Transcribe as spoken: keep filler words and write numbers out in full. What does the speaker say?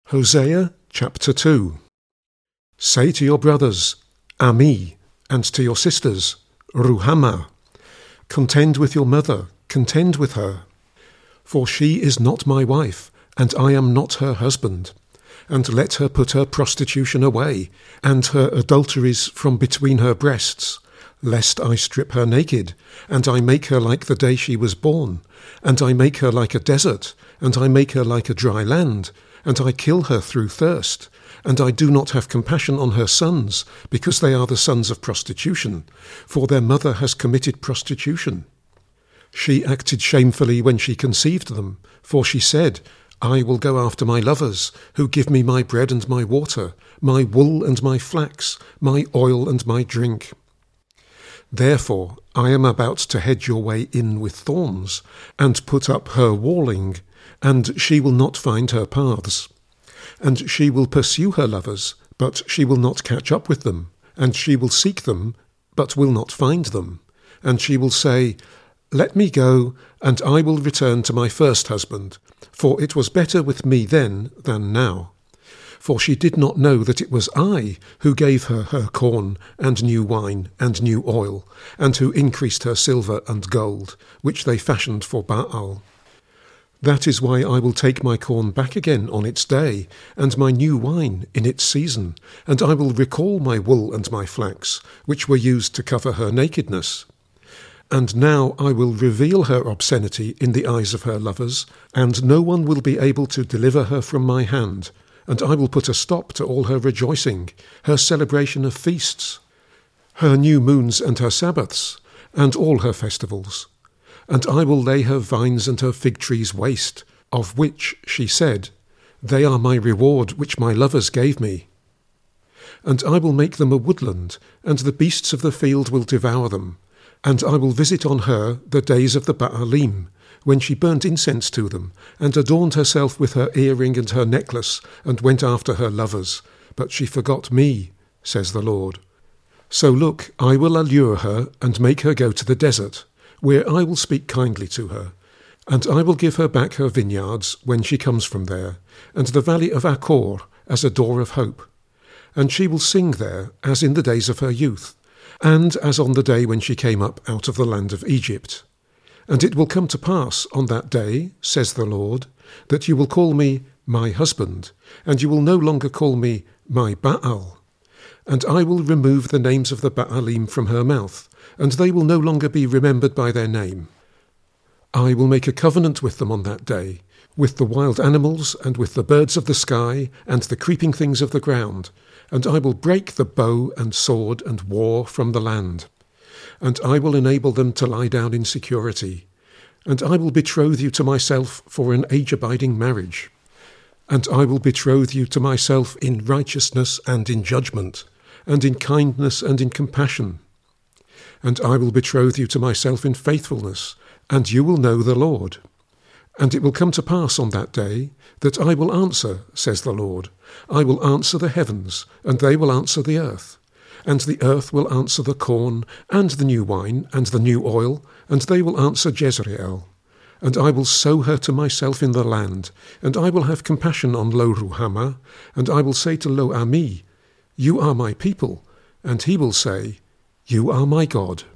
Hosea chapter two. Say to your brothers, Ami, and to your sisters, Ruhamah, contend with your mother, contend with her. For she is not my wife, and I am not her husband. And let her put her prostitution away, and her adulteries from between her breasts, lest I strip her naked, and I make her like the day she was born, and I make her like a desert, and I make her like a dry land, and I kill her through thirst, and I do not have compassion on her sons, because they are the sons of prostitution, for their mother has committed prostitution. She acted shamefully when she conceived them, for she said, I will go after my lovers, who give me my bread and my water, my wool and my flax, my oil and my drink. Therefore I am about to hedge your way in with thorns, and put up her walling, and she will not find her paths. And she will pursue her lovers, but she will not catch up with them, and she will seek them, but will not find them. And she will say, Let me go, and I will return to my first husband, for it was better with me then than now. For she did not know that it was I who gave her her corn, and new wine, and new oil, and who increased her silver and gold, which they fashioned for Baal. That is why I will take my corn back again on its day, and my new wine in its season, and I will recall my wool and my flax, which were used to cover her nakedness. And now I will reveal her obscenity in the eyes of her lovers, and no one will be able to deliver her from my hand, and I will put a stop to all her rejoicing, her celebration of feasts, her new moons and her Sabbaths, and all her festivals. And I will lay her vines and her fig trees waste, of which she said, They are my reward which my lovers gave me. And I will make them a woodland, and the beasts of the field will devour them. And I will visit on her the days of the Baalim, when she burnt incense to them, and adorned herself with her earring and her necklace, and went after her lovers. But she forgot me, says the Lord. So look, I will allure her, and make her go to the desert, where I will speak kindly to her, and I will give her back her vineyards when she comes from there, and the valley of Achor as a door of hope. And she will sing there as in the days of her youth, and as on the day when she came up out of the land of Egypt. And it will come to pass on that day, says the Lord, that you will call me my husband, and you will no longer call me my Baal. And I will remove the names of the Baalim from her mouth, and they will no longer be remembered by their name. I will make a covenant with them on that day, with the wild animals, and with the birds of the sky, and the creeping things of the ground, and I will break the bow and sword and war from the land. And I will enable them to lie down in security, and I will betroth you to myself for an age-abiding marriage. And I will betroth you to myself in righteousness and in judgment, and in kindness and in compassion. And I will betroth you to myself in faithfulness, and you will know the Lord. And it will come to pass on that day that I will answer, says the Lord. I will answer the heavens, and they will answer the earth. And the earth will answer the corn, and the new wine, and the new oil, and they will answer Jezreel. And I will sow her to myself in the land, and I will have compassion on Lo Ruhamah, and I will say to Lo Ami, You are my people, and he will say, You are my God.